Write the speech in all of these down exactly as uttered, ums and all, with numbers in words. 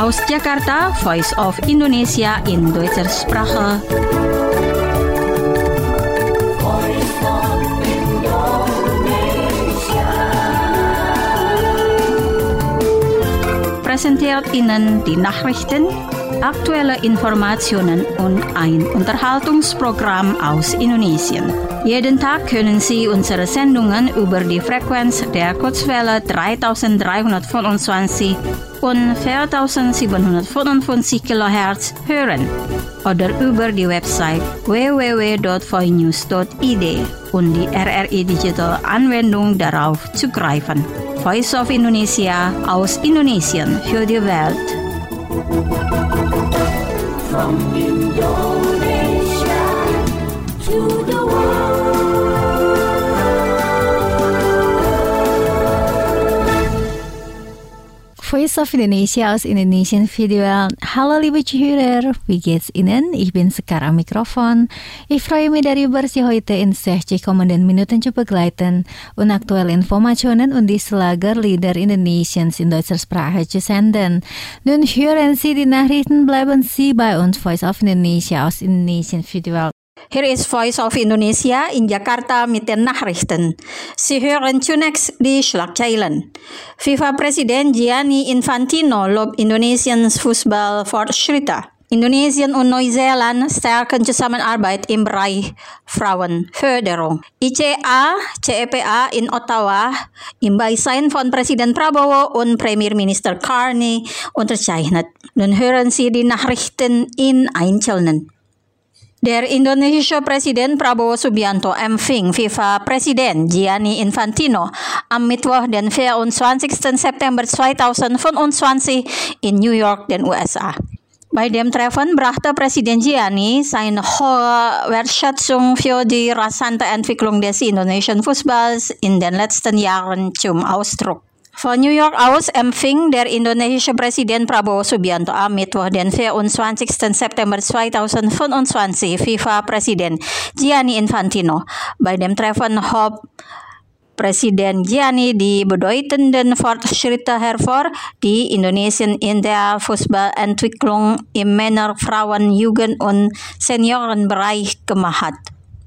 Aus Jakarta, Voice of Indonesia in deutscher Sprache. Präsentiert Ihnen die Nachrichten, aktuelle Informationen und ein Unterhaltungsprogramm aus Indonesien. Jeden Tag können Sie unsere Sendungen über die Frequenz der Kurzwelle dreitausenddreihundertfünfundzwanzig und viertausendsiebenhundertfünfundfünfzig Kilohertz hören oder über die Website w w w punkt voinews punkt i d und die R R I Digital Anwendung darauf zugreifen. Voice of Indonesia aus Indonesien für die Welt. From Indonesia to the world. Voice of Indonesia aus Indonesien für die Welt. Hallo liebe Zuhörer, wie geht's Ihnen? Ich bin Sekar am Mikrofon. Ich freue mich darüber, Sie heute in sechzig kommenden Minuten zu begleiten und aktuelle Informationen und die Schlagerlieder Indonesiens in deutscher Sprache zu senden. Nun hören Sie die Nachrichten, bleiben Sie bei uns, Voice of Indonesia aus Indonesien für die Welt. Hier ist Voice of Indonesia in Jakarta mit den Nachrichten. Sie hören zunächst die Schlagzeilen. FIFA-Präsident Gianni Infantino lobt Indonesiens Fußballfortschritte. Indonesien und Neuseeland stärken Zusammenarbeit im Bereich Frauenförderung. I C A C E P A in Ottawa im Beisein von Präsident Prabowo und Premierminister Carney unterzeichnet. Nun hören Sie die Nachrichten in Einzelnen. Der indonesische Präsident Prabowo Subianto empfing FIFA-Präsident Gianni Infantino am Mittwoch, den vierundzwanzigsten September zweitausendfünfundzwanzig in New York, den U S A. Bei dem Treffen brachte Präsident Gianni seine hohe Wertschätzung für die rasante Entwicklung des indonesischen Fußballs in den letzten Jahren zum Ausdruck. Von New York aus empfing der indonesische Präsident Prabowo Subianto am Mittwoch, den vierundzwanzigsten September zweitausendfünfundzwanzig, FIFA-Präsident Gianni Infantino. Bei dem Treffen hob Präsident Gianni die bedeutenden Fortschritte hervor, die Indonesien in der Fußballentwicklung im Männer-, Frauen-, Jugend- und Seniorenbereich gemacht hat.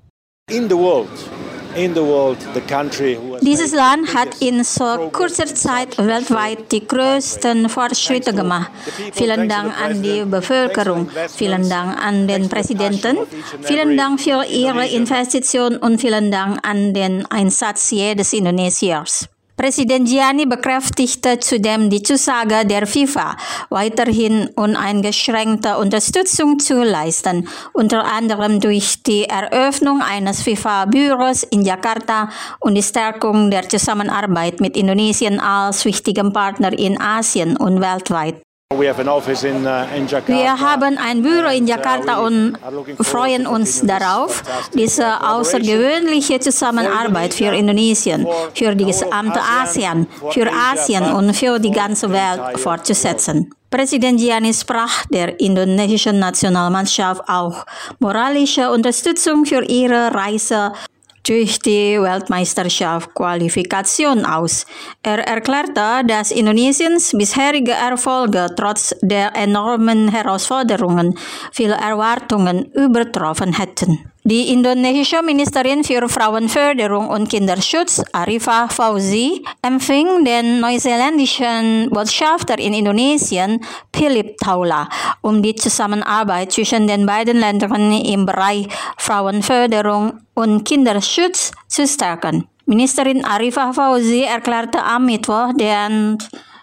In the world. In the world, the country who has Dieses Land hat in so kurzer Zeit weltweit die größten Fortschritte gemacht. Vielen Dank an die Bevölkerung, vielen Dank an den Präsidenten, vielen Dank für Ihre Investition und vielen Dank an den Einsatz jedes Indonesiers. Präsident Gianni bekräftigte zudem die Zusage der FIFA, weiterhin uneingeschränkte Unterstützung zu leisten, unter anderem durch die Eröffnung eines FIFA-Büros in Jakarta und die Stärkung der Zusammenarbeit mit Indonesien als wichtigem Partner in Asien und weltweit. We have an office in, uh, in Jakarta. Wir haben ein Büro in Jakarta und freuen uns darauf, diese außergewöhnliche Zusammenarbeit für Indonesien, für die gesamte ASEAN, für Asien und für die ganze Welt fortzusetzen. Präsident Gianni sprach der indonesischen Nationalmannschaft auch moralische Unterstützung für ihre Reise durch die Weltmeisterschaft Qualifikation aus. Er erklärte, dass Indonesiens bisherige Erfolge trotz der enormen Herausforderungen viele Erwartungen übertroffen hätten. Die indonesische Ministerin für Frauenförderung und Kinderschutz, Arifah Fauzi, empfing den neuseeländischen Botschafter in Indonesien, Philip Taula, um die Zusammenarbeit zwischen den beiden Ländern im Bereich Frauenförderung und Kinderschutz zu stärken. Ministerin Arifah Fauzi erklärte am Mittwoch, den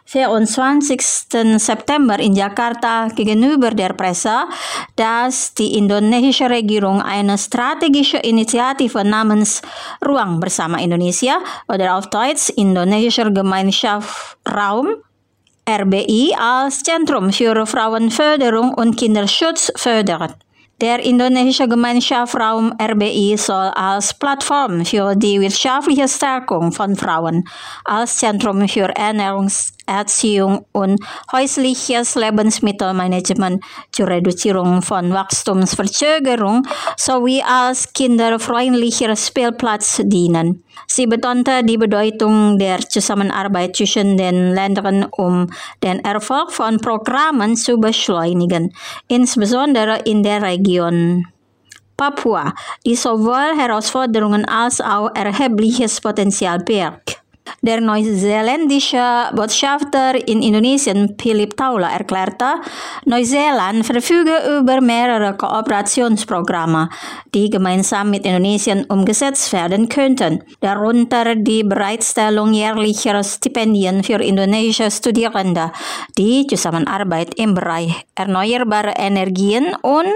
vierundzwanzigsten September in Jakarta gegenüber der Presse, dass die indonesische Regierung eine strategische Initiative namens Ruang Bersama Indonesia oder auf Deutsch Indonesischer Gemeinschaftsraum R B I als Zentrum für Frauenförderung und Kinderschutz fördert. Der indonesische Gemeinschaftsraum R B I soll als Plattform für die wirtschaftliche Stärkung von Frauen, als Zentrum für Ernährungs- Erziehung und häusliches Lebensmittelmanagement zur Reduzierung von Wachstumsverzögerung sowie als kinderfreundlicher Spielplatz dienen. Sie betonte die Bedeutung der Zusammenarbeit zwischen den Ländern, um den Erfolg von Programmen zu beschleunigen, insbesondere in der Region Papua, die sowohl Herausforderungen als auch erhebliches Potenzial birgt. Der neuseeländische Botschafter in Indonesien, Philip Taula, erklärte, Neuseeland verfüge über mehrere Kooperationsprogramme, die gemeinsam mit Indonesien umgesetzt werden könnten, darunter die Bereitstellung jährlicher Stipendien für indonesische Studierende, die Zusammenarbeit im Bereich erneuerbare Energien und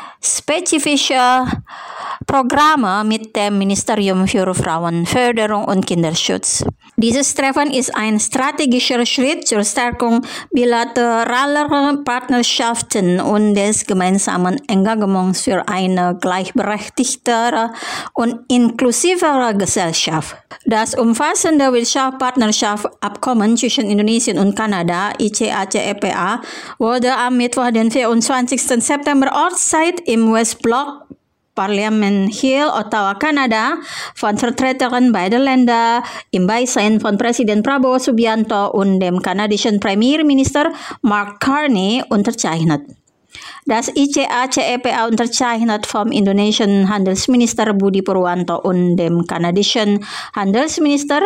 spezifische Programme mit dem Ministerium für Frauenförderung und Kinderschutz. Dieses Treffen ist ein strategischer Schritt zur Stärkung bilateraler Partnerschaften und des gemeinsamen Engagements für eine gleichberechtigtere und inklusivere Gesellschaft. Das umfassende Wirtschaftspartnerschaftsabkommen zwischen Indonesien und Kanada, I C A C E P A, wurde am Mittwoch, den vierundzwanzigsten September Ortszeit im Westblock Parliament Hill, Ottawa, Kanada, von Vertretern beider Länder im Beisein von Präsident Prabowo Subianto und dem kanadischen Premierminister Mark Carney unterzeichnet. Das I C A C E P A, unterzeichnet vom indonesischen Handelsminister Budi Purwanto und dem kanadischen Handelsminister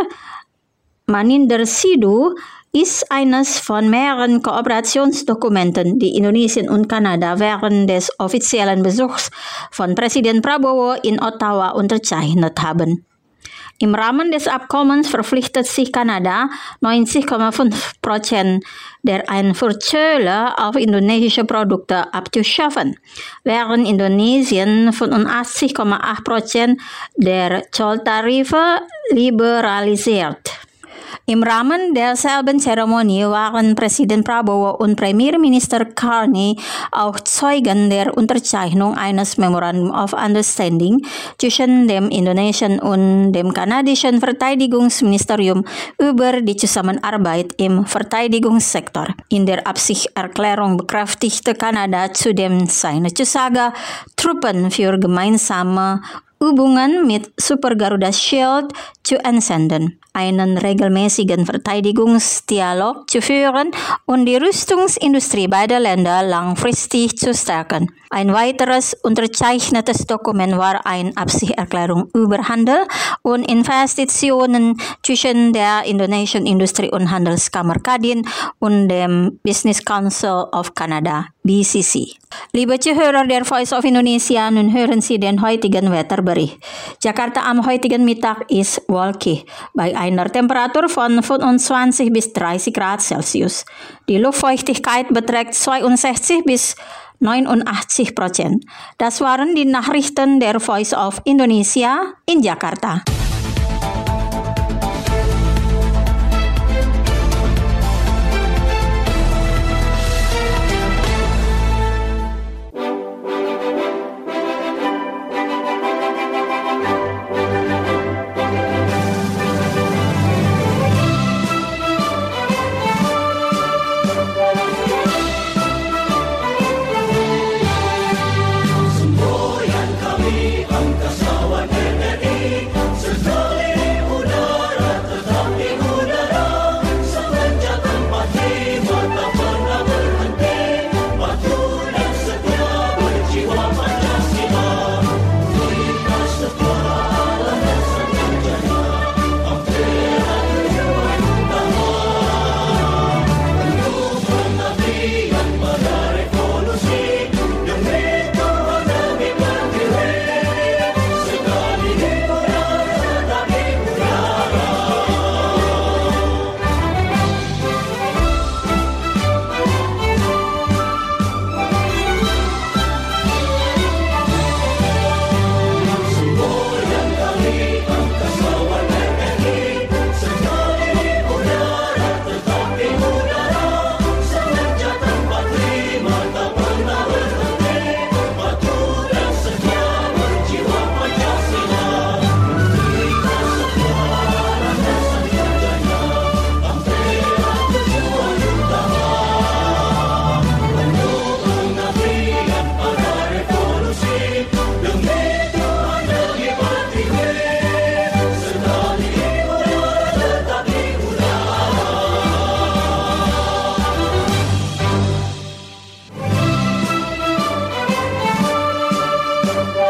Maninder Sidhu, ist eines von mehreren Kooperationsdokumenten, die Indonesien und Kanada während des offiziellen Besuchs von Präsident Prabowo in Ottawa unterzeichnet haben. Im Rahmen des Abkommens verpflichtet sich Kanada, neunzig Komma fünf Prozent der Einfuhrzölle auf indonesische Produkte abzuschaffen, während Indonesien fünfundachtzig Komma acht Prozent der Zolltarife liberalisiert. Im Rahmen derselben Zeremonie waren Präsident Prabowo und Premierminister Carney auch Zeugen der Unterzeichnung eines Memorandum of Understanding zwischen dem indonesischen und dem kanadischen Verteidigungsministerium über die Zusammenarbeit im Verteidigungssektor. In der Absichtserklärung bekräftigte Kanada zudem seine Zusage, Truppen für gemeinsame Übungen mit Super Garuda Shield zu entsenden, einen regelmäßigen Verteidigungsdialog zu führen und die Rüstungsindustrie beider Länder langfristig zu stärken. Ein weiteres unterzeichnetes Dokument war eine Absichtserklärung über Handel und Investitionen zwischen der indonesischen Industrie- und Handelskammer Kadin und dem Business Council of Canada, B C C. Liebe Zuhörer der Voice of Indonesia, nun hören Sie den heutigen Wetterbericht. Jakarta am heutigen Mittag ist wolkig, bei einer Temperatur von fünfundzwanzig bis dreißig Grad Celsius. Die Luftfeuchtigkeit beträgt zweiundsechzig bis neunundachtzig Prozent. Das waren die Nachrichten der Voice of Indonesia in Jakarta.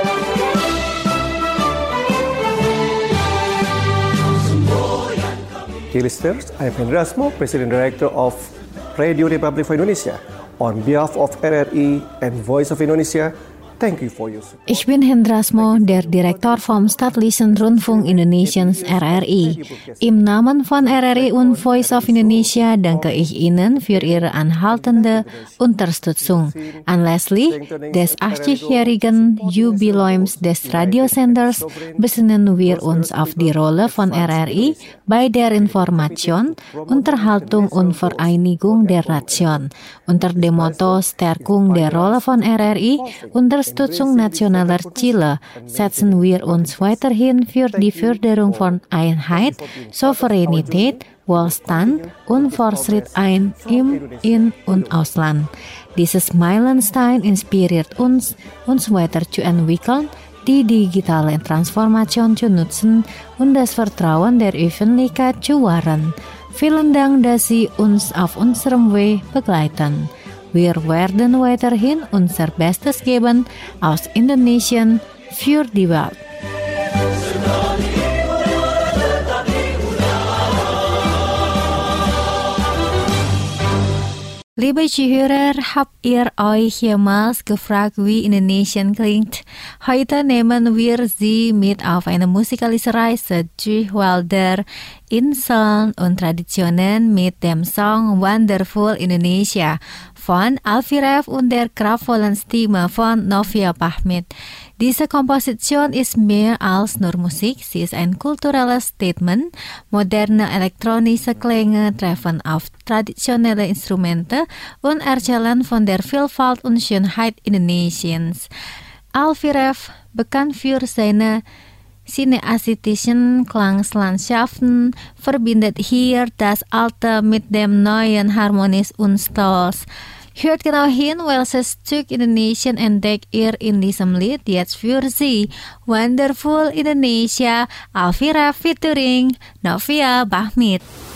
Dear listeners, I am Hendra Asmo, President Director of Radio Republic for Indonesia. On behalf of R R I and Voice of Indonesia, thank you for your support. Ich bin Hendrasmo, der Direktor vom Staatlichen Rundfunk Indonesiens R R I. Im Namen von R R I und Voice of Indonesia danke ich Ihnen für Ihre anhaltende Unterstützung. Anlässlich des achtzigjährigen Jubiläums des Radiosenders besinnen wir uns auf die Rolle von R R I bei der Information, Unterhaltung und Vereinigung der Nation. Unter dem Motto Stärkung der Rolle von R R I, Unterstützung nationaler Ziele, setzen wir uns weiterhin für die Förderung von Einheit, Souveränität, Wohlstand und Fortschritt ein im In- und Ausland. Dieses Meilenstein inspiriert uns, uns weiter zu entwickeln, die digitale Transformation zu nutzen und das Vertrauen der Öffentlichkeit zu wahren. Vielen Dank, dass Sie uns auf unserem Weg begleiten. Wir werden weiterhin unser Bestes geben aus Indonesien für die Welt. Liebe Zuhörer, habt ihr euch jemals gefragt, wie Indonesien klingt? Heute nehmen wir Sie mit auf eine musikalische Reise durch Wälder, Inseln und Traditionen mit dem Song Wonderful Indonesia von Alfie und der kraftvollen Stimme von Novia Bahmit. Diese Komposition ist mehr als nur Musik, sie ist ein kulturelles Statement. Moderne elektronische Klänge treffen auf traditionelle Instrumente und erzählen von der Vielfalt und Schönheit Indonesiens. Alfie, bekannt für seine cineasthetischen Klangslandschaften, verbindet hier das Alte mit dem Neuen harmonisch und stolz. Hört genau hin, welches Stück Indonesien entdeckt ihr in diesem Lied jetzt für Sie. Wonderful Indonesia, Alfie featuring Novia Bahmit.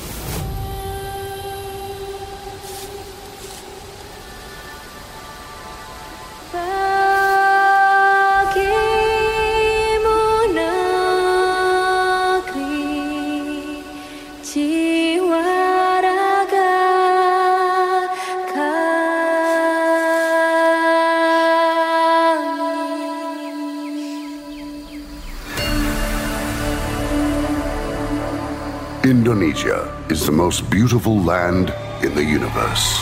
Indonesia is the most beautiful land in the universe.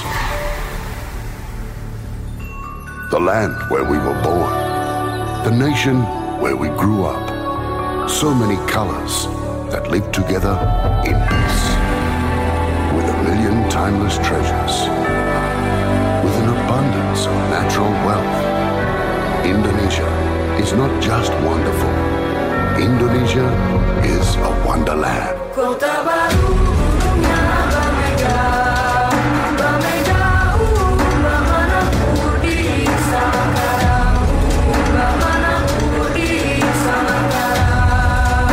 The land where we were born. The nation where we grew up. So many colors that live together in peace. With a million timeless treasures. With an abundance of natural wealth. Indonesia is not just wonderful. Indonesia is a wonderland. Kota baru dunia berbeda, berbeda bagaimana ku di sekarang, bagaimana ku di sekarang.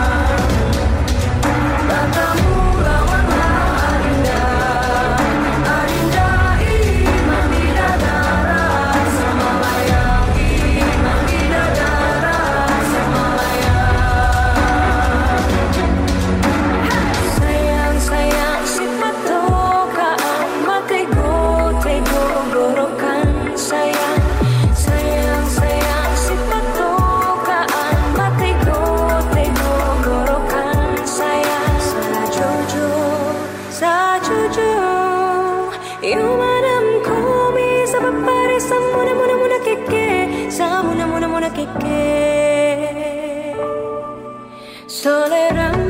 Bertemu lawanlah Adinda, Adinda iman di dada Semalayang, iman di dada Semalayang. Soleram,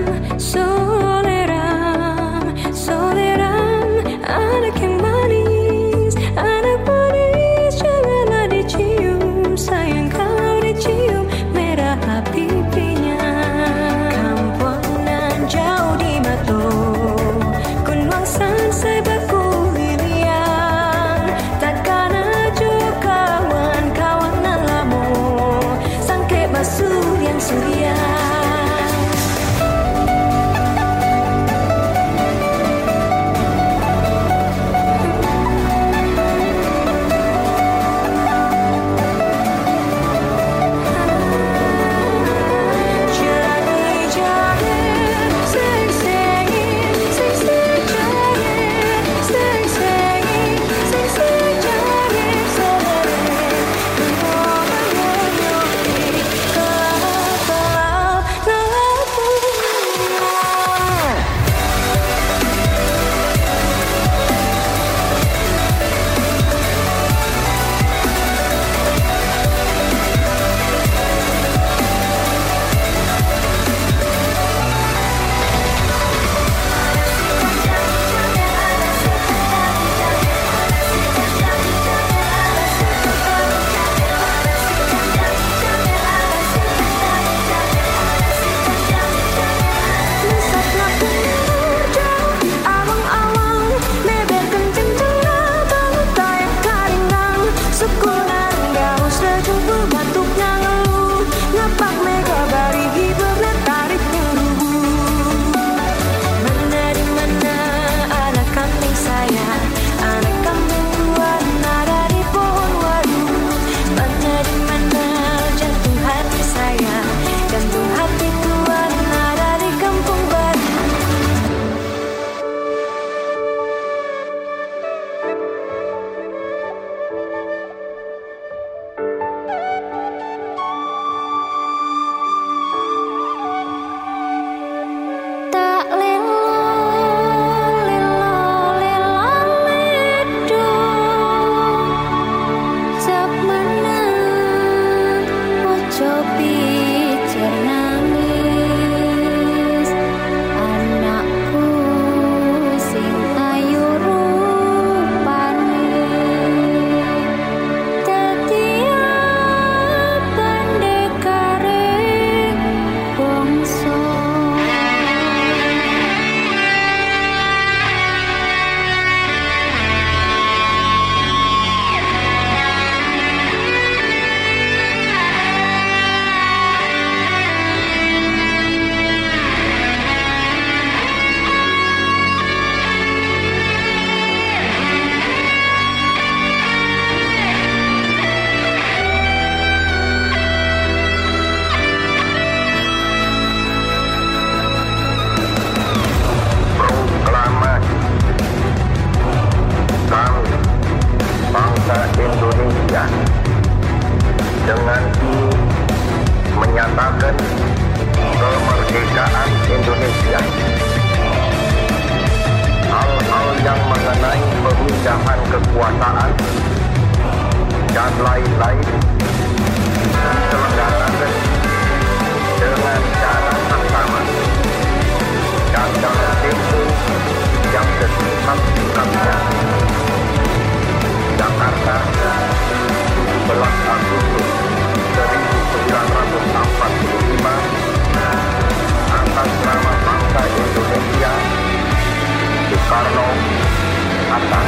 soleram, soleram, anak yang manis, anak manis, janganlah dicium, sayang kalau dicium, merah pipinya. Kampunan jauh di Mato, Kunwangsan sebaku lilian, takkan aja kawan-kawan nalamu, sangke basuh yang surya. kemerdekaan Indonesia. Hal-hal yang mengenai pemindahan kekuasaan dan lain-lain diselenggarakan dengan cara sama dan dalam tempo yang sesingkat-singkatnya. Jakarta, sebelas Agustus seribu sembilan ratus empat puluh lima, atas nama bangsa Indonesia, Soekarno Hatta.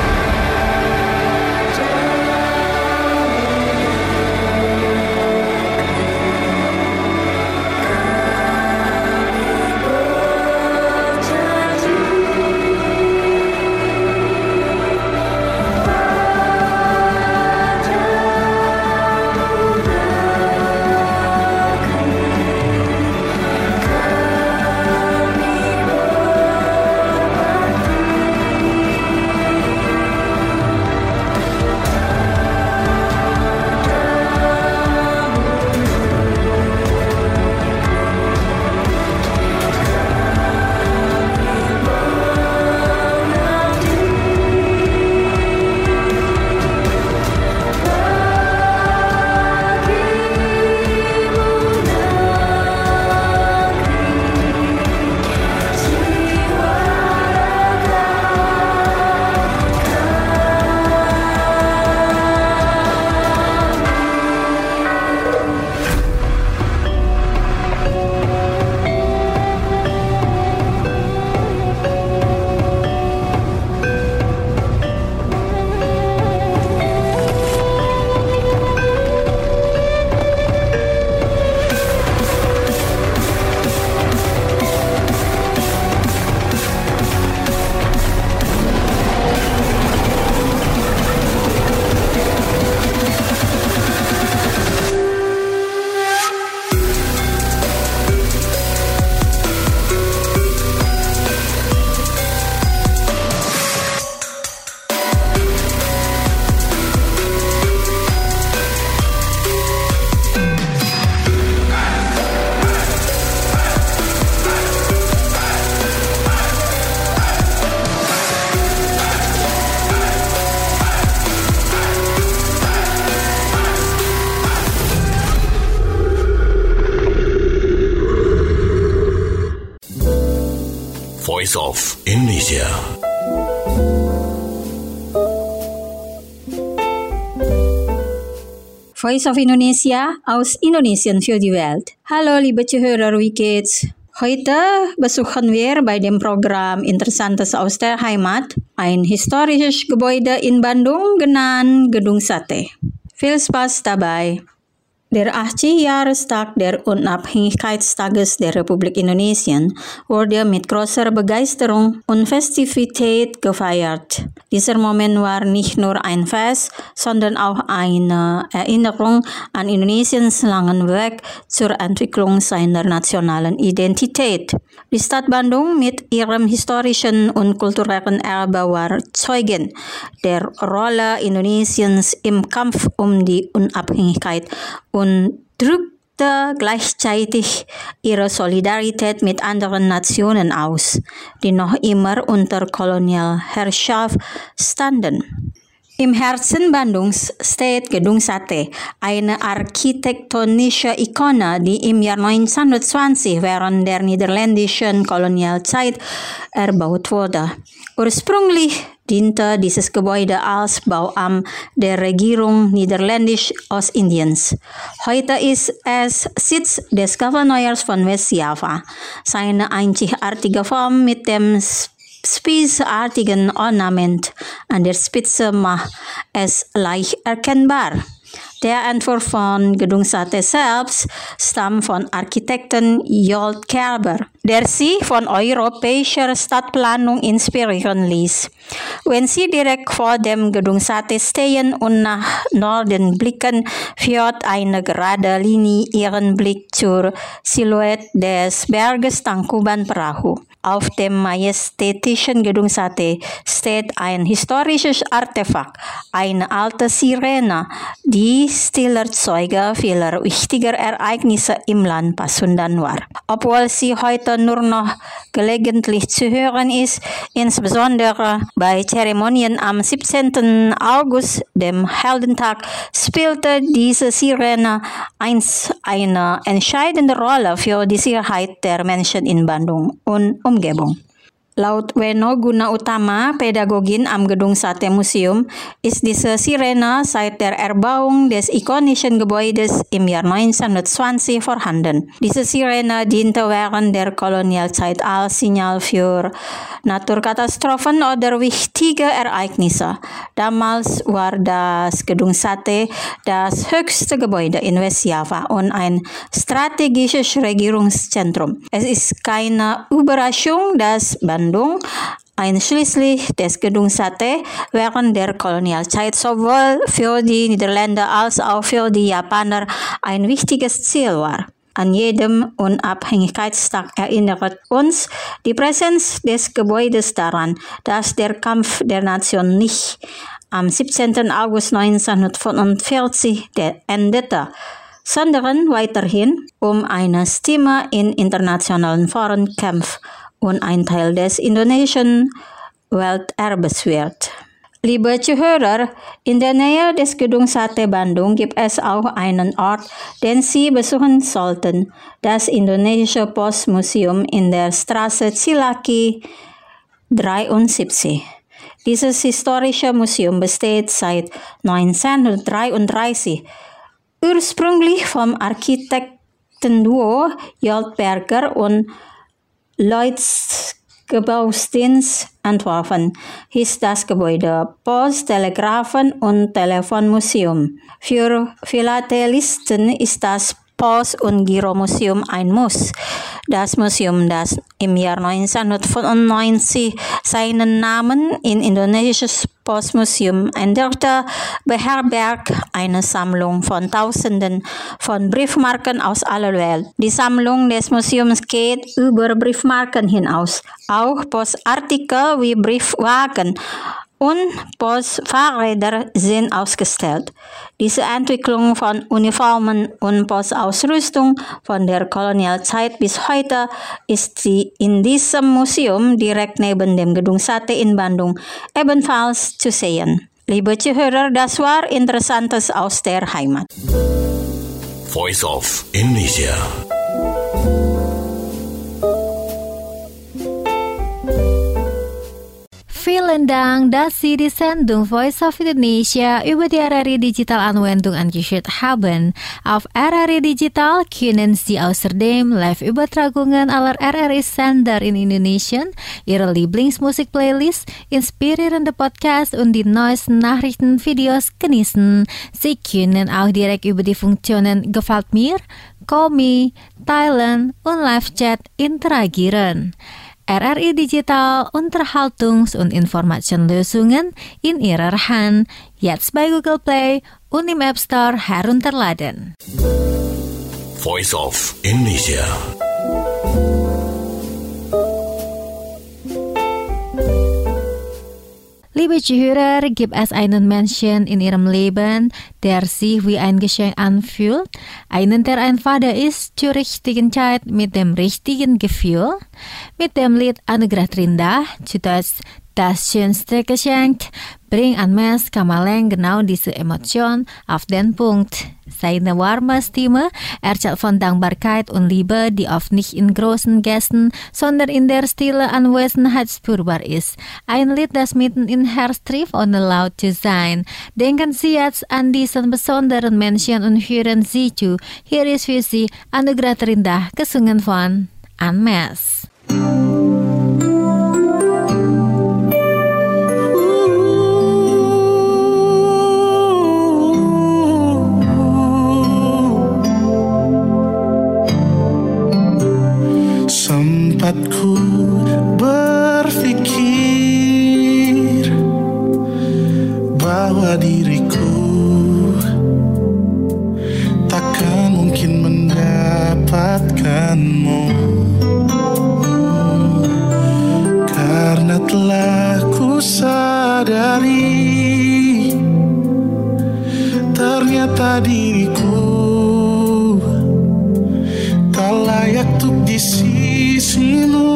Voice of Indonesia. Voice of Indonesia aus Indonesien für die Welt. Hallo liebe Zuhörer, wie geht's? Heute besuchen wir bei dem Programm Interessantes aus der Heimat ein historisches Gebäude in Bandung genannt Gedung Sate. Viel Spaß dabei! Der achtzig Jahrestag der Unabhängigkeitstages der Republik Indonesien wurde mit großer Begeisterung und Festivität gefeiert. Dieser Moment war nicht nur ein Fest, sondern auch eine Erinnerung an Indonesiens langen Weg zur Entwicklung seiner nationalen Identität. Die Stadt Bandung mit ihrem historischen und kulturellen Erbe war Zeugen der Rolle Indonesiens im Kampf um die Unabhängigkeit und drückte gleichzeitig ihre Solidarität mit anderen Nationen aus, die noch immer unter Kolonialherrschaft standen. Im Herzen Bandungs steht Gedung Sate, eine architektonische Ikone, die im Jahr neunzehnhundertzwanzig während der niederländischen Kolonialzeit erbaut wurde. Ursprünglich diente dieses Gebäude als Bauamt der Regierung Niederländisch-Ostindiens. Heute ist es Sitz des Gouverneurs von Westjava. Seine einzigartige Form mit dem spießartigen Ornament an der Spitze macht es leicht erkennbar. Der Entwurf von Gedung Sate selbst stammt von Architekten Jolt Kerber, der sich von europäischer Stadtplanung inspirieren ließ. Wenn Sie direkt vor dem Gedung Sate stehen und nach Norden blicken, führt eine gerade Linie Ihren Blick zur Silhouette des Berges Tangkuban Perahu. Auf dem majestätischen Gedung Sate steht ein historisches Artefakt, eine alte Sirene, die stiller Zeuge vieler wichtiger Ereignisse im Land Pasundan war. Obwohl sie heute nur noch gelegentlich zu hören ist, insbesondere bei Zeremonien am siebzehnten August, dem Heldentag, spielte diese Sirene einst eine entscheidende Rolle für die Sicherheit der Menschen in Bandung und Umgebung. Laut Weno Guna Utama, Pädagogin am Gedung Sate Museum, ist diese Sirene seit der Erbauung des ikonischen Gebäudes im Jahr neunzehnhundertzwanzig vorhanden. Diese Sirene diente während der Kolonialzeit als Signal für Naturkatastrophen oder wichtige Ereignisse. Damals war das Gedung Sate das höchste Gebäude in Westjava und ein strategisches Regierungszentrum. Es ist keine Überraschung, dass Bandung, einschließlich des Gedung Sate, während der Kolonialzeit sowohl für die Niederländer als auch für die Japaner ein wichtiges Ziel war. An jedem Unabhängigkeitstag erinnert uns die Präsenz des Gebäudes daran, dass der Kampf der Nation nicht am siebzehnten August neunzehnhundertfünfundvierzig endete, sondern weiterhin um eine Stimme in internationalen Foren kämpft und ein Teil des indonesischen Welterbes wird. Liebe Zuhörer, in der Nähe des Gedung Sate Bandung gibt es auch einen Ort, den Sie besuchen sollten, das Indonesische Postmuseum in der Straße Cilaki dreiundsiebzig. Dieses historische Museum besteht seit neunzehnhundertdreiunddreißig, ursprünglich vom Architektenduo Joldberger und Lloyds Gebäudienst entworfen, hieß das Gebäude Post-, Telegrafen- und Telefonmuseum. Für Philatelisten ist das Post- und Giromuseum ein Muss. Das Museum, das im Jahr neunzehnhundertfünfundneunzig seinen Namen in Indonesisches Postmuseum änderte, beherbergt eine Sammlung von Tausenden von Briefmarken aus aller Welt. Die Sammlung des Museums geht über Briefmarken hinaus. Auch Postartikel wie Briefwagen und Postfahrräder sind ausgestellt. Diese Entwicklung von Uniformen und Postausrüstung von der Kolonialzeit bis heute ist die in diesem Museum direkt neben dem Gedung Sate in Bandung ebenfalls zu sehen. Liebe Zuhörer, das war Interessantes aus der Heimat. Voice of Indonesia. Vielen Dank, dass Sie die Sendung Voice of Indonesia über die R R I Digital Anwendung angeschaut haben. Auf R R I Digital können Sie außerdem Live-Übertragungen aller R R I-Sender in Indonesien, Ihre Lieblingsmusik-Playlist, inspirierende Podcasts und die neuesten Nachrichtenvideos genießen. Sie können auch direkt über die Funktionen Gefällt mir, Call Me, Teilen und Live-Chat interagieren. R R I Digital Unterhaltungs- und Informationslösungen in Ihrer Hand, jetzt bei Google Play und im App Store herunterladen. Voice of Indonesia. Liebe Zuhörer, gibt es einen Menschen in Ihrem Leben, der sich wie ein Geschenk anfühlt? Einen, der ein Vater ist zur richtigen Zeit mit dem richtigen Gefühl? Mit dem Lied Anugerah Terindah, zu Deutsch Das schönste Geschenk, bringt Anmes Kamaleng genau diese Emotion auf den Punkt. Seine warme Stimme erzählt von Dankbarkeit und Liebe, die oft nicht in großen Gesten, sondern in der Stille Anwesenheit spürbar ist. Ein Lied, das mitten in Herz trifft, ohne laut zu sein. Denken Sie jetzt an diesen besonderen Menschen und hören Sie zu. Hier ist für Sie Anugerah Terindah, gesungen von Anmes. Sempatku berpikir bahwa diriku takkan mungkin mendapatkanmu, karena telah ku sadari ternyata ternyata diriku tak layak untuk di sisimu.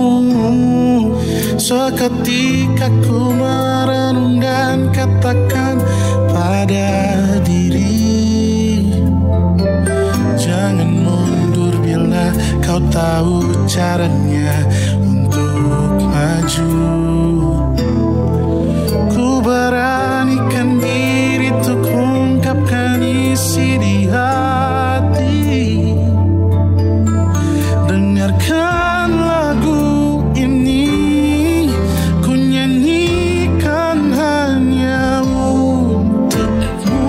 Seketika ku merenung dan katakan pada diri, jangan mundur bila kau tahu caranya untuk maju. Ku beranikan diri untuk ungkapkan isi di hati. Dengarkan lagu ini, ku nyanyikan hanya untukmu.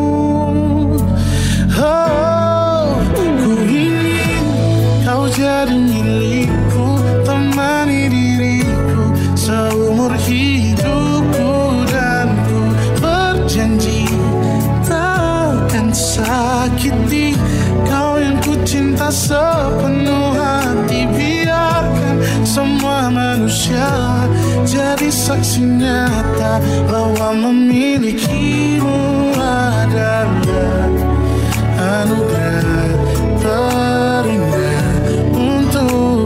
Oh, ku ingin kau jadi milikku, temani diriku seumur hidupku, dan ku berjanji takkan sakiti kau yang ku cinta sepenuh hati. Biarkan semua manusia jadi saksi nyata bahwa memilikimu adalah anugerah terindah untuk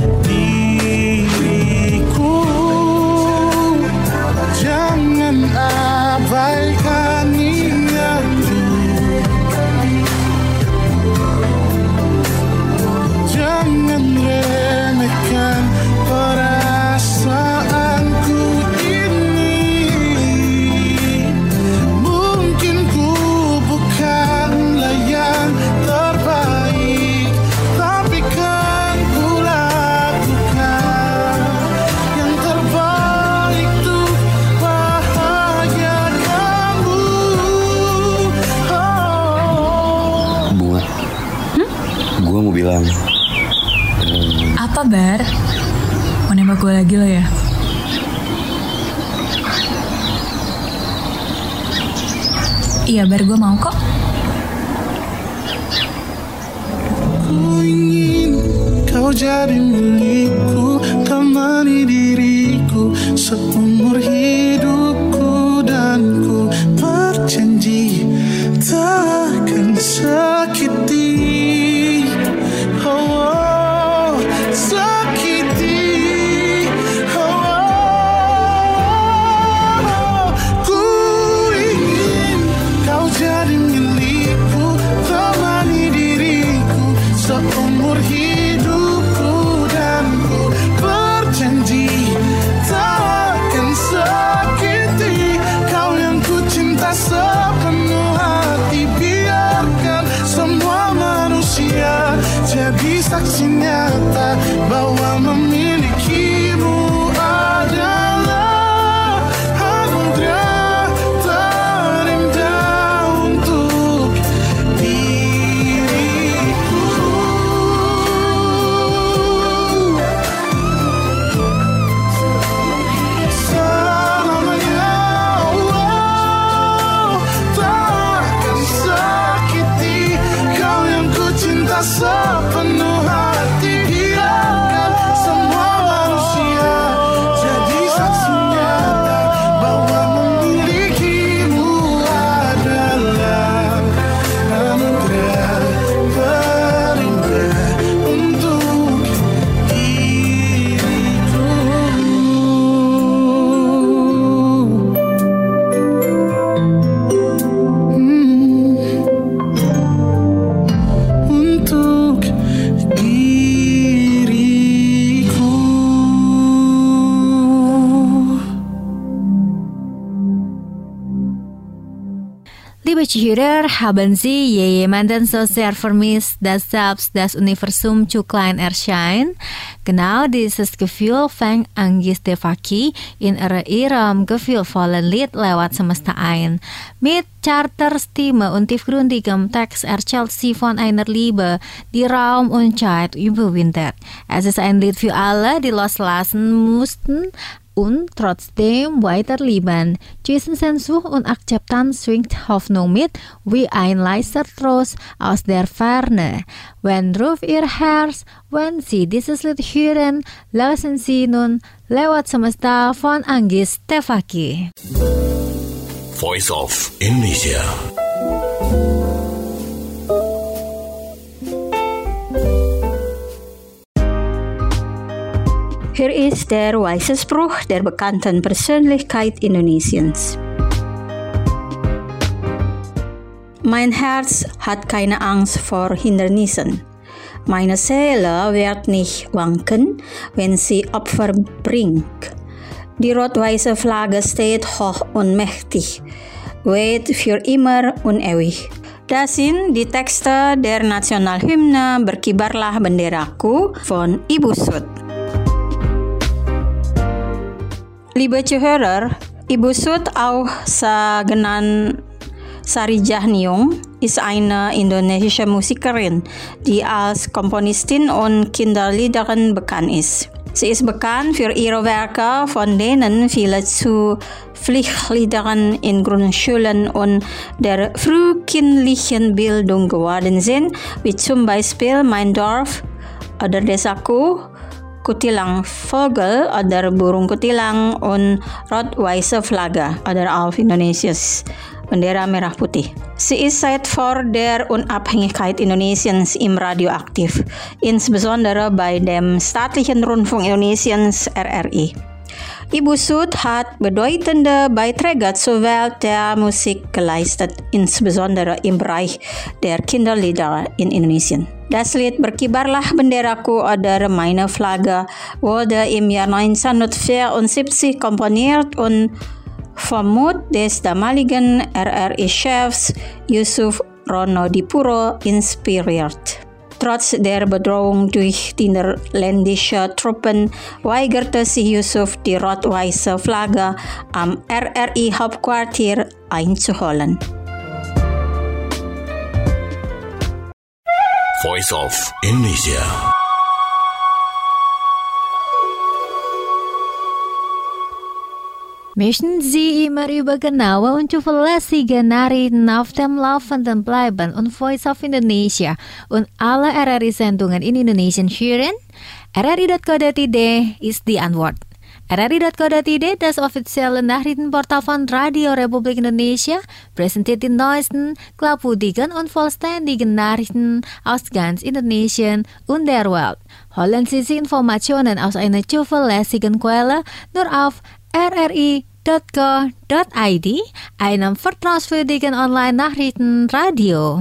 diriku. Jangan abaikan niatku, jangan remehkan perasaanku ini. Mungkin ku bukanlah yang terbaik, tapi kan ku lakukan yang terbaik untuk bahagiakanmu. Oh. Bunga, hmm? Gue mau bilang. Apa, Bar? Mau nembak gue lagi lo ya? Iya, Bar, gue mau kok. Ku ingin kau jadi milikku, temani diriku seumur hidupku, dan ku berjanji takkan sakiti. Oh, oh, sakiti. Oh, oh, ku ingin kau jadi milikku, temani diriku seumur hidupku, dan ku berjanji takkan sakiti kau yang ku cinta sepenuh hati. Biarkan semua manusia jadi saksi nyata bahwa memilikimu adalah anugerah terindah untuk diriku. Selamanya, oh, takkan sakiti kau yang ku cinta sepenuh hati. Biarkan semua manusia jadi saksi nyata bahwa memilikimu adalah anugerah terindah untuk diriku. Hmm. Untuk diriku. Liebe Zuhörer, haben Sie jemanden so sehr vermisst, dass selbst das Universum zu klein erscheint? Genau dieses Gefühl fängt Anggis Devaki in ihrem gefühlvollen Lied Lewat Semesta ein. Mit zarter Stimme und tiefgründigem Text erzählt sie von einer Liebe, die Raum und Zeit überwintert. Es ist ein Lied für alle, die loslassen mussten und trotzdem weiterleben. Zwischen Sehnsucht und Akzeptanz schwingt Hoffnung mit, wie ein leiser Trost aus der Ferne. Wenn ruft Ihr Herz, wenn Sie dieses Lied hören, lassen Sie nun Lewat Semesta von Anggis Devaki. Voice of Indonesia. Hier ist der weise Spruch der bekannten Persönlichkeit Indonesiens. Mein Herz hat keine Angst vor Hindernissen. Meine Seele wird nicht wanken, wenn sie Opfer bringt. Die rot-weiße Flagge steht hoch und mächtig, weht für immer und ewig. Das sind die Texte der Nationalhymne Berkibarlah Benderaku von Ibu Sud. Liebe Zuhörer, Ibu Sud, auch genannt Sarijah Nyong, ist eine indonesische Musikerin, die als Komponistin und Kinderliederin bekannt ist. Sie ist bekannt für ihre Werke, von denen viele zu Pflichtliedern in Grundschulen und der frühkindlichen Bildung geworden sind, wie zum Beispiel Mein Dorf oder Desaku, Kutilang Vogel oder Burung Kutilang und Rot-Weiße Flagge oder auf Indonesisch Bendera Merah Putih. Sie ist seit vor der Unabhängigkeit Indonesiens im Radio aktiv, insbesondere bei dem staatlichen Rundfunk Indonesiens R R I. Ibu Sud hat bedeutende Beiträge zur Welt der Musik geleistet, insbesondere im Bereich der Kinderlieder in Indonesien. Das Lied Berkibarlah Benderaku oder Meine Flagge wurde im Jahr neunzehnhundertvierundsiebzig komponiert und vom Mut des damaligen R R I-Chefs Yusuf Ronodipuro inspiriert. Trotz der Bedrohung durch die niederländische Truppen weigerte sich Yusuf, die rot-weiße Flagge am R R I-Hauptquartier einzuholen. Voice of Indonesia. Möchten Sie immer über genaue und zuverlässige Nachrichten auf dem Laufenden bleiben und Voice of Indonesia und alle R R I-Sendungen in Indonesien hören? R R I dot co dot I D ist die Antwort. R R I dot co dot I D, das offizielle Nachrichtenportal von Radio Republik Indonesia, präsentiert die neuesten, glaubwürdigen und vollständigen Nachrichten aus ganz Indonesien und der Welt. Holen Sie sich Informationen aus einer zuverlässigen Quelle nur auf R R I dot co dot I D, einem vertrauenswürdigen Online-Nachrichtenradio.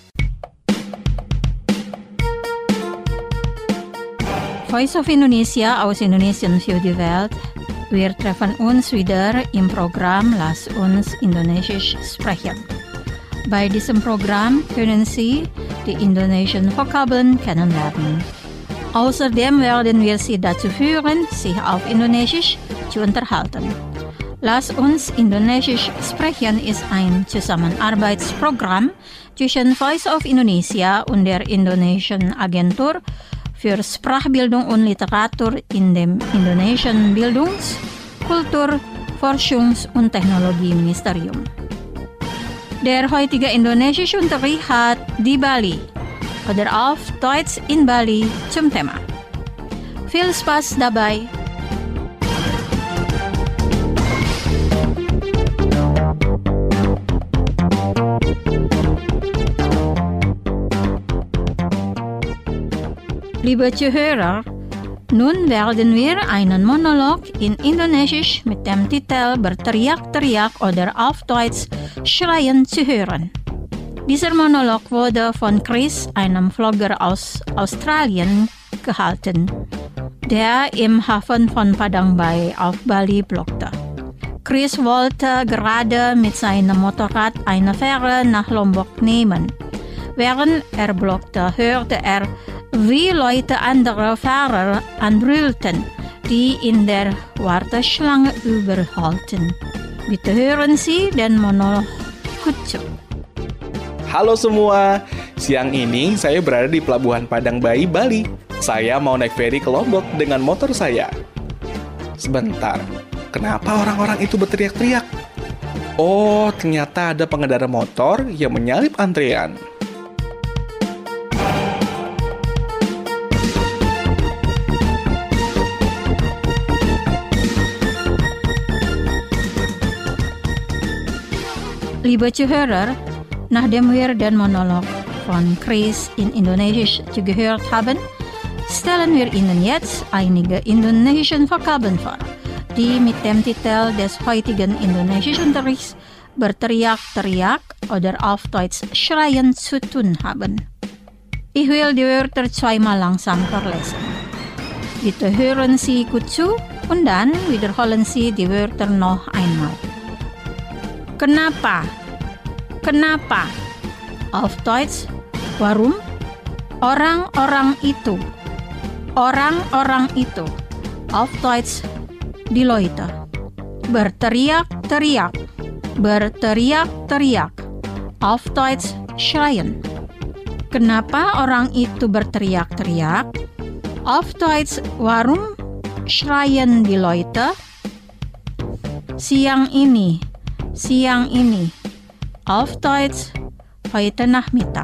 Voice of Indonesia aus Indonesien für die Welt. Wir treffen uns wieder im Programm Lass uns Indonesisch sprechen. Bei diesem Programm können Sie die indonesischen Vokabeln kennenlernen. Außerdem werden wir Sie dazu führen, sich auf Indonesisch zu unterhalten. Lass uns Indonesisch sprechen ist ein Zusammenarbeitsprogramm zwischen Voice of Indonesia und der Indonesischen Agentur für Sprachbildung und Literatur in dem Indonesischen Bildungs-, Kultur-, Forschungs- und Technologieministerium. Der heutige indonesische Unterricht hat die Bali oder auf Deutsch in Bali zum Thema. Viel Spaß dabei! Liebe Zuhörer, nun werden wir einen Monolog in Indonesisch mit dem Titel Berteriak-teriak oder auf Deutsch Schreien zu hören. Dieser Monolog wurde von Chris, einem Vlogger aus Australien, gehalten, der im Hafen von Padang Bay auf Bali blockte. Chris wollte gerade mit seinem Motorrad eine Fähre nach Lombok nehmen. Während er blockte, hörte er, wie Leute andere Fahrer anbrüllten, die in der Warteschlange überholten. Bitte hören Sie den Monolog gut zu. Halo semua, siang ini saya berada di Pelabuhan Padang Bay, Bali. Saya mau naik feri ke Lombok dengan motor saya. Sebentar, kenapa orang-orang itu berteriak-teriak? Oh, ternyata ada pengendara motor yang menyalip antrean. Liebe Zuhörer, nachdem wir den Monolog von Chris in Indonesisch zugehört haben, Stellen wir Ihnen jetzt einige indonesischen Vokabeln vor, die mit dem Titel des heutigen indonesischen Unterrichts berteriak-teriak oder auf Deutsch schreien zu tun haben. Ich will die Wörter zweimal langsam verlesen. Bitte hören Sie gut zu und dann wiederholen Sie die Wörter noch einmal. Kenapa? Kenapa? Auf Deutsch, warum? Orang-orang itu. Orang-orang itu. Auf Deutsch, die Leute. Berteriak-teriak. Berteriak-teriak. Auf Deutsch, schreien. Kenapa orang itu berteriak-teriak? Auf Deutsch, warum schreien die Leute? Siang ini. Siang ini. Auf Deutsch, heute Nachmittag.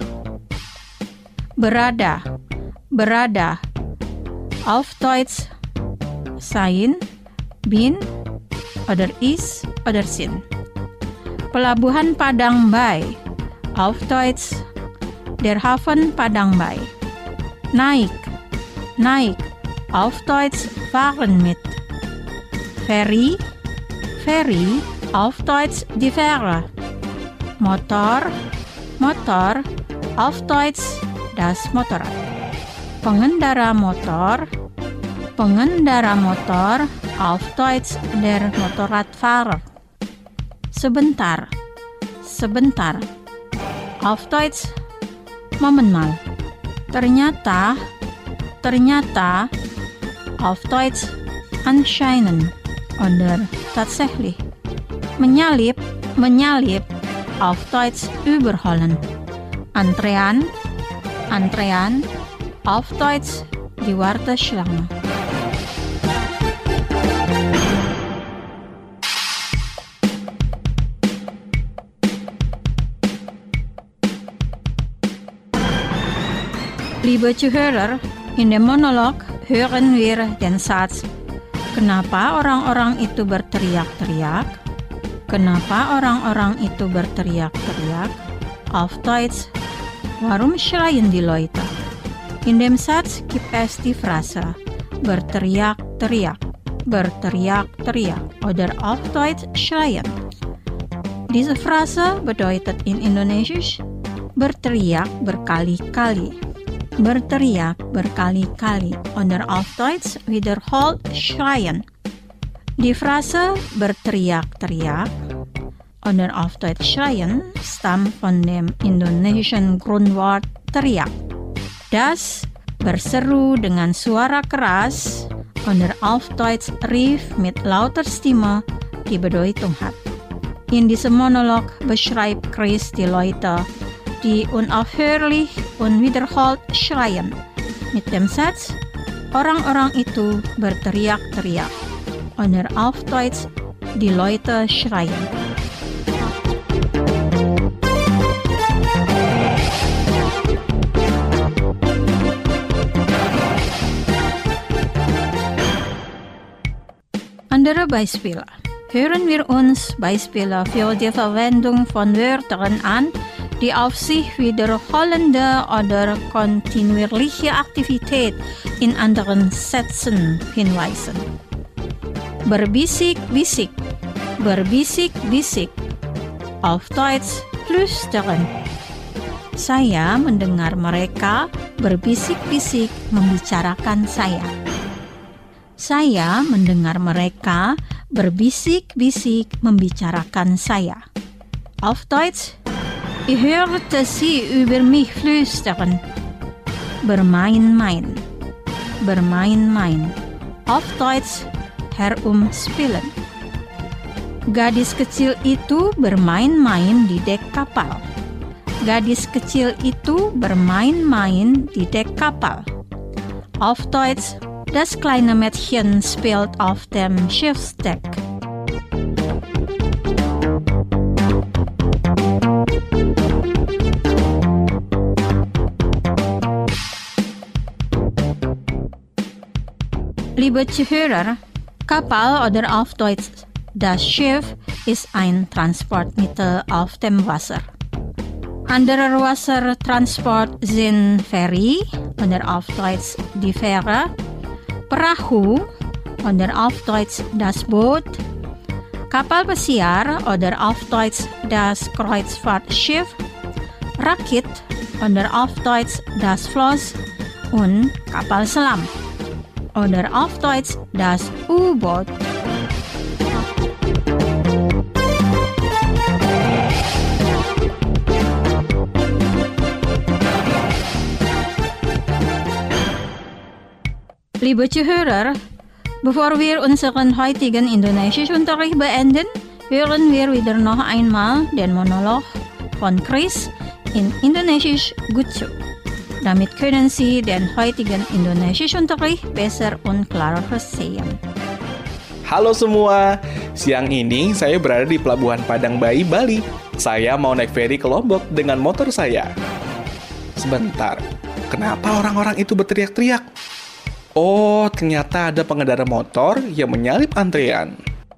Berada. Berada. Auf Deutsch, sein, bin, oder ist, oder sind. Pelabuhan Padang Bay. Auf Deutsch, der Hafen Padang Bay. Naik. Naik. Auf Deutsch, fahren mit. Ferry. Ferry. Auf Deutsch, die Fähre. Motor. Motor. Auf Deutsch, das Motorrad. Pengendara motor. Pengendara motor. Auf Deutsch, der Motorradfahrer. Sebentar. Sebentar. Auf Deutsch, Moment mal. Ternyata. Ternyata. Auf Deutsch, anscheinend oder tatsächlich. Menyalip. Menyalip. Auf Deutsch, überholen. Antrean. Antrean. Auf Deutsch, die Warteschlange. Liebe Zuhörer, in dem Monolog hören wir den Satz, kenapa orang-orang itu berteriak-teriak? Kenapa orang-orang itu berteriak-teriak? Auf Deutsch, warum schreien die Leute? In dem Satz gibt es die Phrase berteriak-teriak, berteriak-teriak oder auf Deutsch schreien. Diese Phrase bedeutet in Indonesisch berteriak berkali-kali, berteriak berkali-kali oder auf Deutsch wiederholt schreien. Die Phrase berteriak-teriak oder auf Deutsch schreien stammt von dem indonesischen Grundwort teriak. Das berseru dengan suara keras oder auf Deutsch rief mit lauter Stimme die Bedeutung hat. In diesem Monolog beschreibt Chris die Leute, die unaufhörlich und wiederholt schreien. Mit dem Satz, orang-orang itu berteriak-teriak. Oder auf Deutsch, die Leute schreien. Andere Beispiele. Hören wir uns Beispiele für die Verwendung von Wörtern an, die auf sich wiederholende oder kontinuierliche Aktivität in anderen Sätzen hinweisen. Berbisik-bisik, berbisik-bisik. Auf Deutsch, flüstern. Saya mendengar mereka berbisik-bisik membicarakan saya. Saya mendengar mereka berbisik-bisik membicarakan saya. Auf Deutsch, ich hörte sie über mich flüstern. Bermain-main, bermain-main. Auf Deutsch, herumspielen. Gadis kecil itu bermain-main di dek kapal. Gadis kecil itu bermain-main di dek kapal. Auf Deutsch, das kleine Mädchen spielt auf dem Schiffsdeck. Liebe Zuhörer, Kapal oder auf Deutsch das Schiff ist ein Transportmittel auf dem Wasser. Underwatertransport zijn ferry, onder Afduits die Fähre, perahu, onder Afduits das Boot, kapal pesiar, oder Afduits das Kreuzfahrtschiff, Rakit, oder Afduits das Floß und kapal selam, oder Afduits das U-Boot. Liebe Zuhörer, bevor wir unseren heutigen Indonesischunterricht beenden, hören wir wieder noch einmal den Monolog von Chris in Indonesisch gut zu. Damit können Sie den heutigen Indonesischunterricht besser und klarer verstehen. Halo semua, siang ini saya berada di Pelabuhan Padang Bayi, Bali. Saya mau naik feri ke Lombok dengan motor saya. Sebentar, kenapa orang-orang itu berteriak-teriak? Oh, ternyata ada pengendara motor yang menyalip antrean.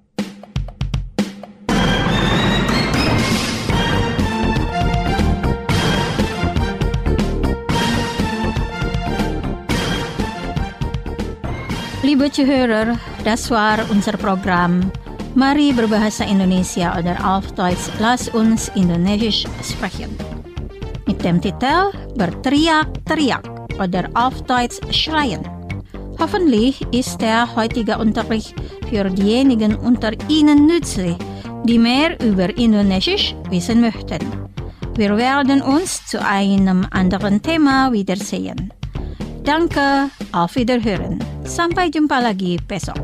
Liebe Zuhörer, das war unser Programm. Mari berbahasa Indonesia oder auf Deutsch, lass uns Indonesisch sprechen. Mit dem Titel Berteriak-teriak oder auf Deutsch schreien. Hoffentlich ist der heutige Unterricht für diejenigen unter Ihnen nützlich, die mehr über Indonesisch wissen möchten. Wir werden uns zu einem anderen Thema wiedersehen. Danke, auf Wiederhören. Sampai jumpa lagi besok.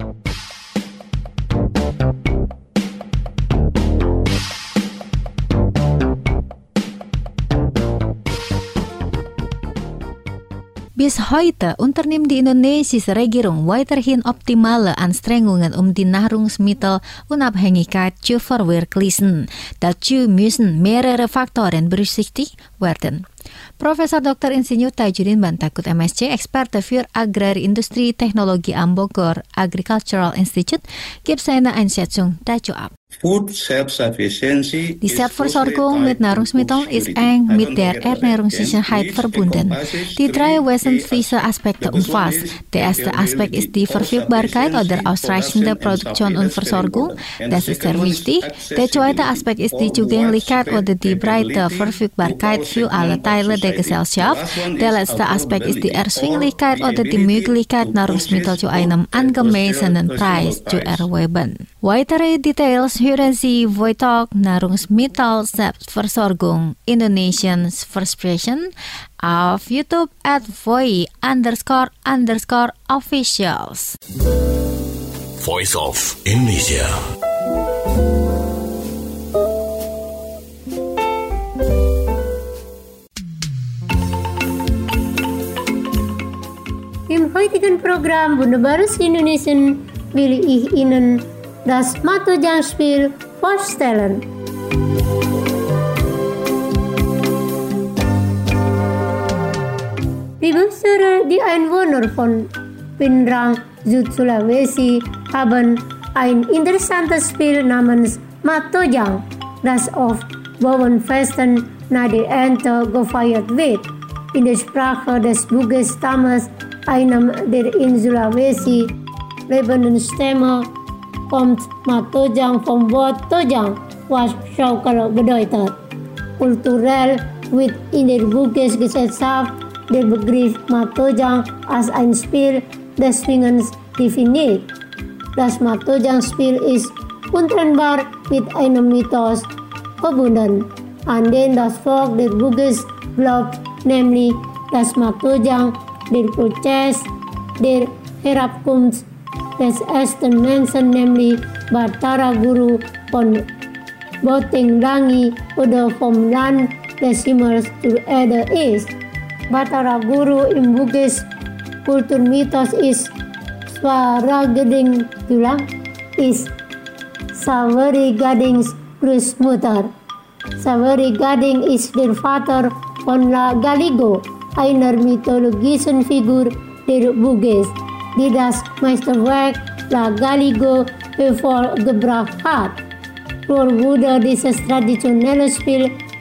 Bis heute unternimmt die indonesische Regierung weiterhin optimale Anstrengungen, um die Nahrungsmittelunabhängigkeit zu verwirklichen. Dazu müssen mehrere Faktoren berücksichtigt werden. Profesor Doktor Insinyur Tajudin Bantakut M S C, Experte für Agrarindustrie Technologie am Bogor Agricultural Institute, gibt seine Einschätzung dazu ab. Die Selbstversorgung mit Nahrungsmitteln ist eng mit der Ernährungssicherheit verbunden, die drei wesentliche Aspekte umfasst. Der erste Aspekt ist die Verfügbarkeit oder ausreichende Produktion und Versorgung. Das ist sehr wichtig. Der zweite Aspekt ist die Zugänglichkeit oder die breite Verfügbarkeit für alle Teile der Gesellschaft. Der letzte Aspekt ist die Erschwinglichkeit oder die Möglichkeit, Nahrungsmittel zu einem angemessenen Preis zu erwerben. Weitere Details hören Sie Voitalk Nahrungsmittel Selbstversorgung Indonesians Versprechen auf YouTube at voi underscore underscore officials. Voice of Indonesia. Im heutigen Programm Wunderbares Indonesien will ich Ihnen das Matojang-Spiel vorstellen. Liebe Hörer, die Einwohner von Pinrang, Süd-Sulawesi haben ein interessantes Spiel namens Matojang, das auf Bauernfesten nach der Ernte gefeiert wird. In der Sprache des Bugis-Stammes, einem der in Sulawesi lebenden Stämme, kommt Matojang vom Wort Tojang, was Schaukel bedeutet. Kulturell wird in der Bugis-Gesellschaft der Begriff Matojang als ein Spiel des Schwingens definiert. Das Matojang-Spiel ist untrennbar mit einem Mythos verbunden, an den das Volk der Bugis glaubt, nämlich dass Matojang der Prozess der Herabkunft des ersten Menschen, nämlich Batara Guru von Botenglangi oder vom Land des Himmels zur Erde ist. Batara Guru im Bugis Kulturmythos ist Swaragading Tulang, ist Saveri Gadings Großmutter. Saveri Gading ist der Vater von La Galigo, einer mythologischen Figur der Bugis, die das Meisterwerk La Galigo hervorgebracht hat. Nur wurde dieses traditionelle Spiel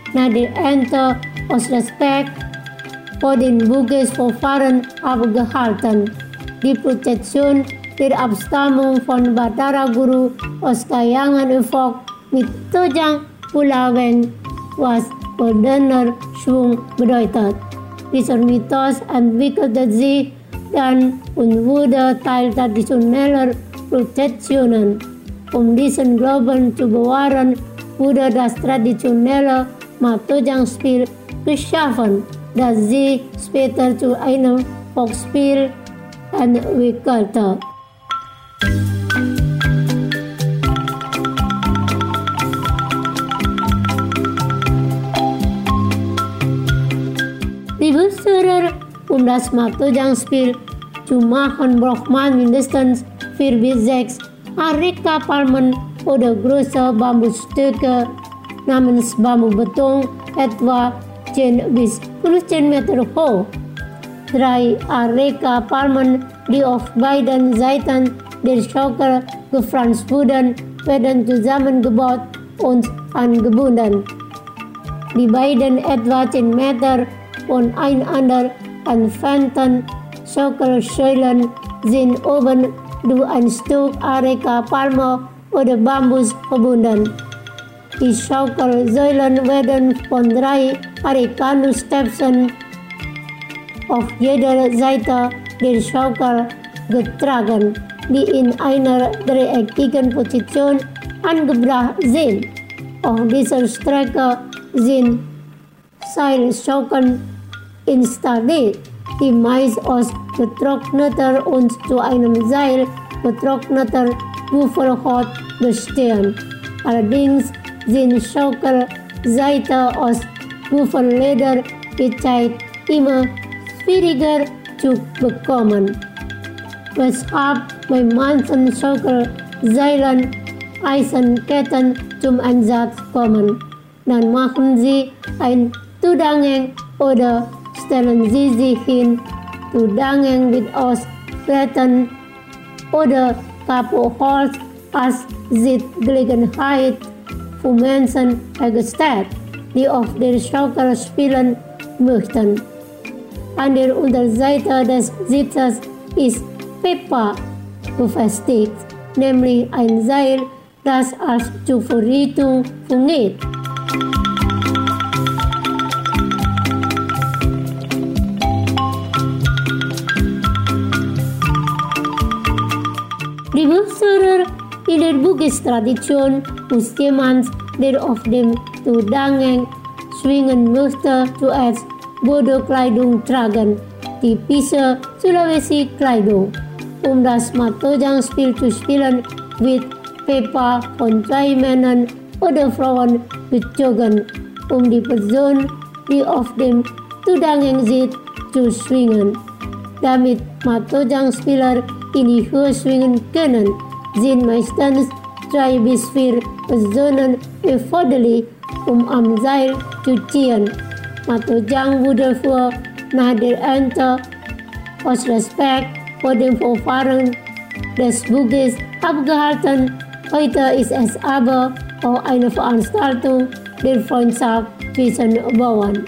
naar de ente als respect voor den Bugis-verfahren abgehalten. Die Protektion der Abstammung von Batara Guru aus Kayangan Evok mit Tojang Pulaweng was moderner Schwung bedeutet. Dieser Mythos entwickelte sich dann und wurde Teil traditioneller Protektionen. Um diesen Glauben zu bewahren, wurde das traditionelle Matojang-Spiel geschaffen, das sich später zu einem Volksspiel entwickelte. Liebe Zuhörer, um das Matojang-Spiel zu machen, braucht man mindestens vier bis sechs Areca-Palmen oder große Bambusstücke namens Bambubeton, etwa zehn bis fünfzehn Meter hoch. Drei Areca-Palmen, die auf beiden Seiten der Schaukel gepflanzt wurden, werden zusammengebaut und angebunden. Die beiden etwa zehn Meter voneinander entfernten Schaukelsäulen sind oben durch ein Stück Areca-Palme oder Bambus verbunden. Die Schaukelsäulen werden von drei Arecanus-Stöpseln auf jeder Seite der Schaukel getragen, die in einer dreieckigen Position angebracht sind. Auf dieser Strecke sind Seilschaukeln installiert, die meist aus getrockneter und zu einem Seil getrockneter Buffelholz bestehen. Allerdings sind Schaukelseiten aus Buffelleder derzeit immer schwieriger zu bekommen, weshalb bei manchen Schaukelseilen Eisenketten zum Einsatz kommen. Dann machen sie ein Tudangeng oder stellen sie sich hin. Tudangeng wird aus Brettern oder Kapoholz als Sitzgelegenheit für Menschen hergestellt, die auf der Schaukel spielen möchten. An der Unterseite des Sitzes ist Pepa befestigt, nämlich ein Seil, das als Zugvorrichtung fungiert. Liebe Zuhörer, in der Bugis-Tradition muss jemand, der auf dem Tudangeng schwingen möchte, zuerst Bodo-Kleidung tragen, typische Sulawesi-Kleidung. Um das Matojang-Spiel zu spielen, wird Pepa von zwei Männern oder Frauen gezogen, um die Person, die auf dem Tudangeng sitzt, zu schwingen. Damit Matojang-Spieler in die Höhe schwingen können, sind meistens zwei bis vier Personen erforderlich, um am Seil zu ziehen. Matojang wurde vor nach der Ernte aus Respekt vor dem Verfahren des Bugis abgehalten. Heute ist es aber auch eine Veranstaltung der Freundschaft zwischen Bauern.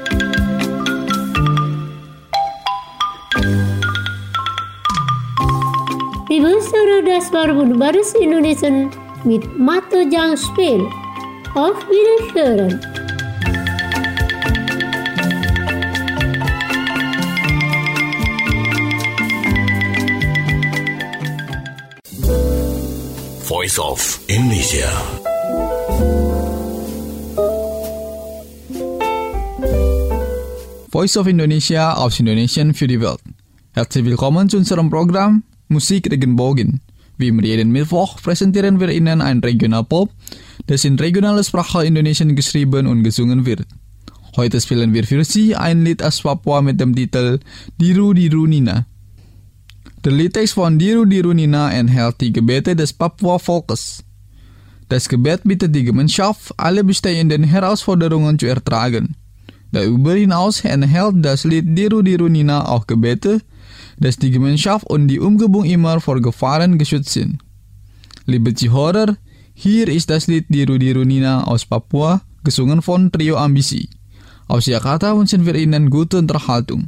Liebe Zuhörer, das war Wunderbares Indonesien mit Matojang Spiel. Auf Wiederhören! Voice of Indonesia. Voice of Indonesia aus Indonesien für die Welt. Herzlich willkommen zu unserem Programm Musik Regenbogen. Wie immer jeden Mittwoch präsentieren wir Ihnen ein Regionalpop, das in regionaler Sprache Indonesien geschrieben und gesungen wird. Heute spielen wir für Sie ein Lied aus Papua mit dem Titel Diru Diru Nina. Der Liedtext von Diru Diru Nina enthält die Gebete des Papua-Volkes. Das Gebet bittet die Gemeinschaft, alle bestehenden Herausforderungen zu ertragen. Darüber hinaus enthält das Lied Diru Diru Nina auch Gebete, dass die Gemeinschaft und die Umgebung immer vor Gefahren geschützt sind. Liebe Zuhörer, hier ist das Lied Diru Diru Nina aus Papua gesungen von Trio Ambisi. Aus Jakarta wünschen wir Ihnen gute Unterhaltung.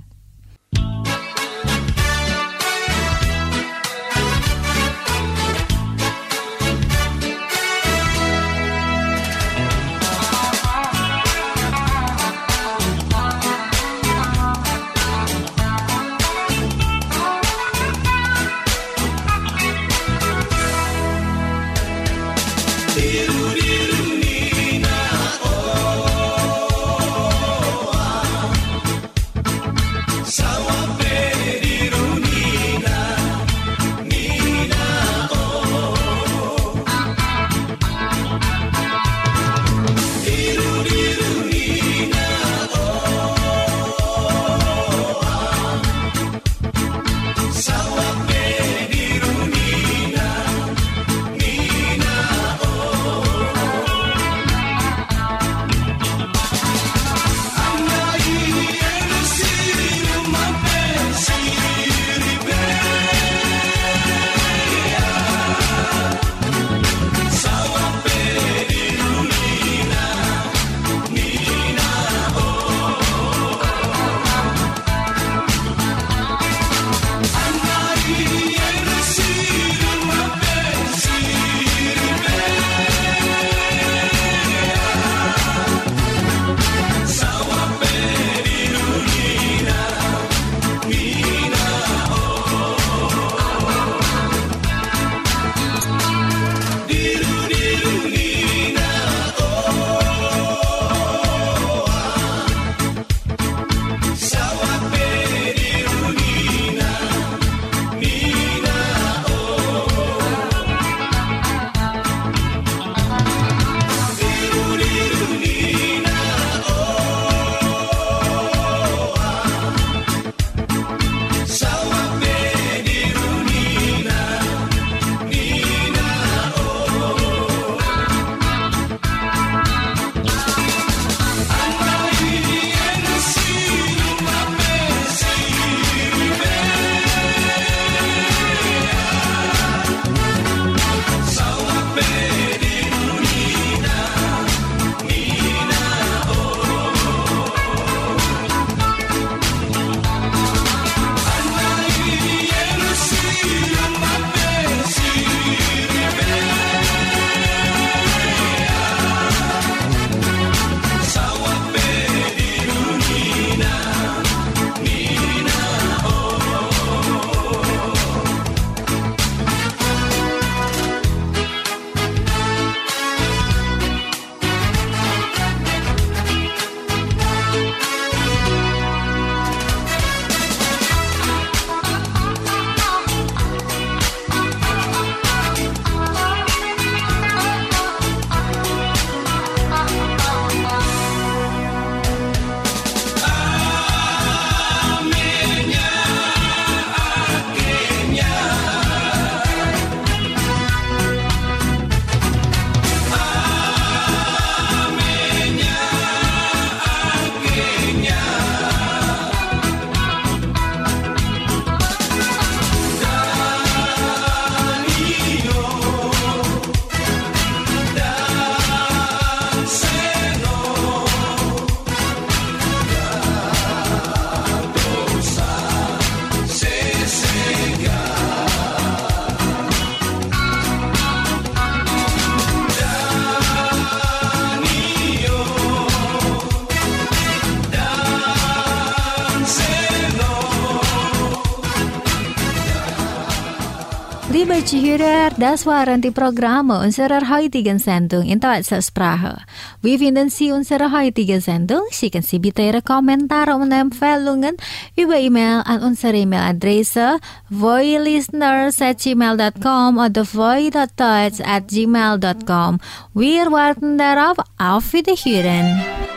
Liebe Zuhörer, das waren die Programme unserer heutigen Sendung in deutscher Sprache. Wie finden Sie unsere heutige Sendung? Schicken Sie bitte Ihre Kommentare und Empfehlungen über E-Mail an unsere E-Mail-Adresse voilisteners at gmail dot com oder voi dot deutsch at gmail dot com. Wir warten darauf. Auf Wiederhören.